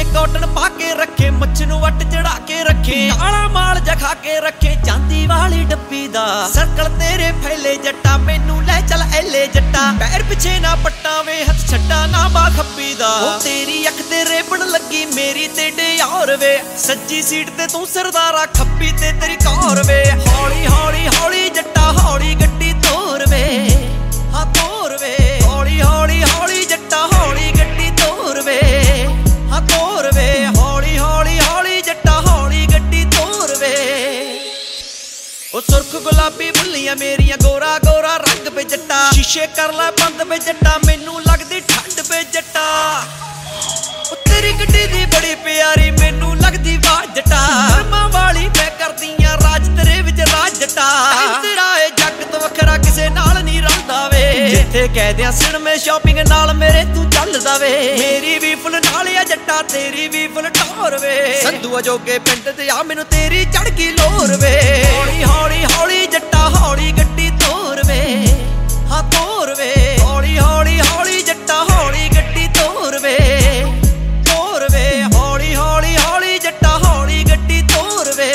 cotton पाके रखे मुछ नूं what चढ़ा के रखे काला माल जखा के रखे चांदी वाली डब्बी दा सर्कल तेरे फैले जट्टा मैनू ले चल ऐले जट्टा पैर पिछे ना पट्टा वे हथ छड्डा ना बा खब्बी दा तेरी अख ते रेबन लगी मेरी ते डियार वे सज्जी सीट ते तू सरदारा खब्बी ते तेरी कौर वे हौली हौली हौली जट्टा हौली गड्डी तोर वे हाँ तोर वे हौली हौली हौली जट्टा हौली गड्डी तोर वे हाँ तोर वे हौली हौली हौली जट्टा हौली गड्डी तोर वे ओ सुर्ख गुलाबी बुल्लियां मेरियां गोरा गोरा रंग पे जट्टा शीशे कर लै बंद पे जट्टा मैनू लगदी ठंड पे जट्टा तेरी गड्डी दी बड़ी प्यारी मैनू लगदी आवाज जट्टा शर्मा वाली मैं करदियां राज तेरे विच राज जट्टा तेरा ए जग तो वखरा किसे नाल नहीं रलदा वे जिथे कह दियां सिण में शॉपिंग नाल मेरे तू चलदा वे मेरी भी फुल नाल आ जट्टा तेरी भी फुल टोर वे संधू जोगे पिंड ते आ मैनू तेरी चढ़ गई लोर वे हौली हौली हौली जट्टा हौली गड्डी तोर वे हाँ तोर वे हौली हौली हौली जट्टा हौली गड्डी तोर वे हौली हौली हौली जट्टा हौली गड्डी तोर वे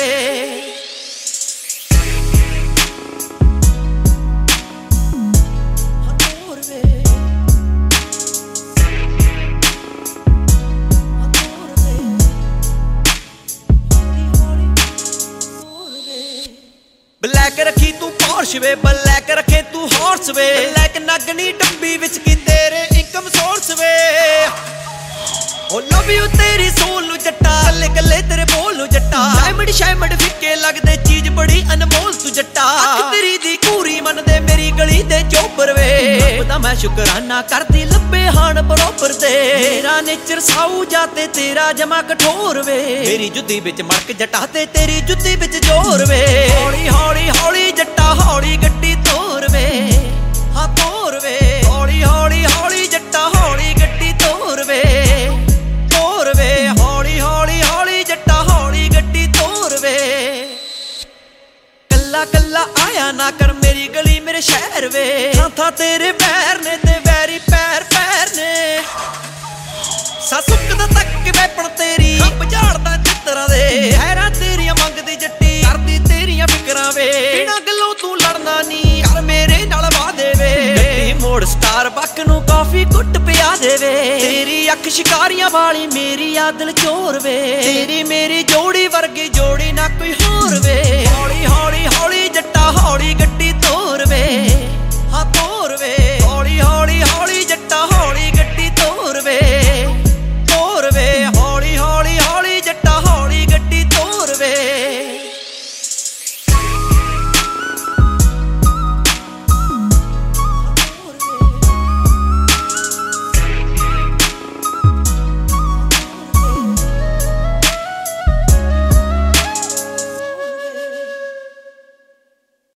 ब्लैक रखी तू पॉर्श वे ब्लैक रखे तू हॉर्स वे ब्लैक नगनी डब्बी विच की तेरे इनकम सोर्स वे ओ लव यू तेरी सोल नू जट्टा गले गले तेरे बोल नू जट्टा शायमड फिक्के लगदे चीज बड़ी अनमोल तू जट्टा तेरी दी कूरी मन दे मेरी गली दे चोबर वे पता मैं शुकराना करदी लब्बे हान बरोबर दे मेरा नेचर साऊ जाते तेरा जमा कठोर वे मेरी जुद्दी विच मड़क जट्टा ते तेरी जुद्दी विच जोर वे हौली हौली हौली जट्टा हौली गड्डी तोर वे हाँ तोर वे हौली हौली हौली जट्टा हौली गड्डी तोर वे हौली हौली हौली जट्टा हौली गड्डी तोर वे कल्ला कल्ला आया ना कर मेरी गली मेरे शहर वे था तेरे पैर ने ते वैरी पैर पैर ने सुकदा तक वैपण तेरी झाड़दा चित्तरां दे हैरां तेरियां मंगदी जट्टी करदी तेरियां फिकरां वे बिना गल्लों तू लड़ना नी कर मेरे नाल वादे वे गड्डी मोड़ स्टार बक नू कॉफी कुट पिया देवे तेरी अख शिकारियां वाली मेरी आ दिल चोर वे तेरी मेरी जोड़ी वर्गी जोड़ी ना कोई होर वे